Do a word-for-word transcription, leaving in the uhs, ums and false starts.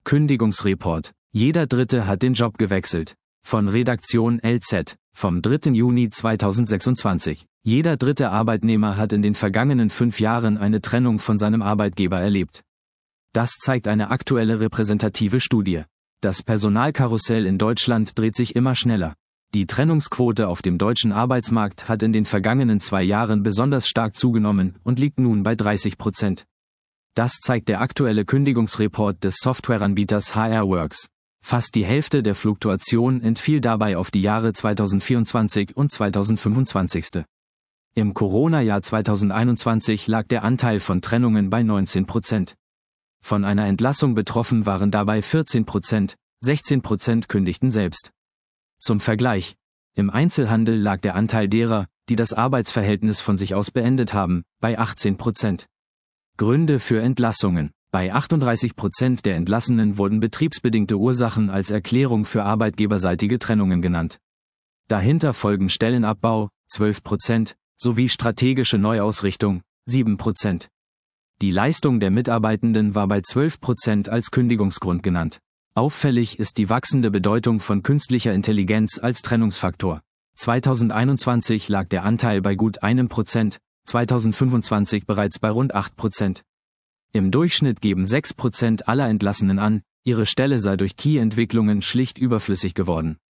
Kündigungsreport. Jeder Dritte hat den Job gewechselt. Von Redaktion L Z, vom dritten Juni zweitausendsechsundzwanzig. Jeder dritte Arbeitnehmer hat in den vergangenen fünf Jahren eine Trennung von seinem Arbeitgeber erlebt. Das zeigt eine aktuelle repräsentative Studie. Das Personalkarussell in Deutschland dreht sich immer schneller. Die Trennungsquote auf dem deutschen Arbeitsmarkt hat in den vergangenen zwei Jahren besonders stark zugenommen und liegt nun bei dreißig Prozent. Das zeigt der aktuelle Kündigungsreport des Softwareanbieters H R Works. Fast die Hälfte der Fluktuation entfiel dabei auf die Jahre zweitausendvierundzwanzig und zweitausendfünfundzwanzig. Im Corona-Jahr zweitausendeinundzwanzig lag der Anteil von Trennungen bei neunzehn Prozent. Von einer Entlassung betroffen waren dabei vierzehn Prozent, sechzehn Prozent kündigten selbst. Zum Vergleich: Im Einzelhandel lag der Anteil derer, die das Arbeitsverhältnis von sich aus beendet haben, bei achtzehn Prozent. Gründe für Entlassungen: Bei achtunddreißig Prozent der Entlassenen wurden betriebsbedingte Ursachen als Erklärung für arbeitgeberseitige Trennungen genannt. Dahinter folgen Stellenabbau, zwölf Prozent, sowie strategische Neuausrichtung, sieben Prozent. Die Leistung der Mitarbeitenden war bei zwölf Prozent als Kündigungsgrund genannt. Auffällig ist die wachsende Bedeutung von künstlicher Intelligenz als Trennungsfaktor. zweitausendeinundzwanzig lag der Anteil bei gut einem Prozent, zweitausendfünfundzwanzig bereits bei rund acht Prozent. Im Durchschnitt geben sechs Prozent aller Entlassenen an, ihre Stelle sei durch Key-Entwicklungen schlicht überflüssig geworden.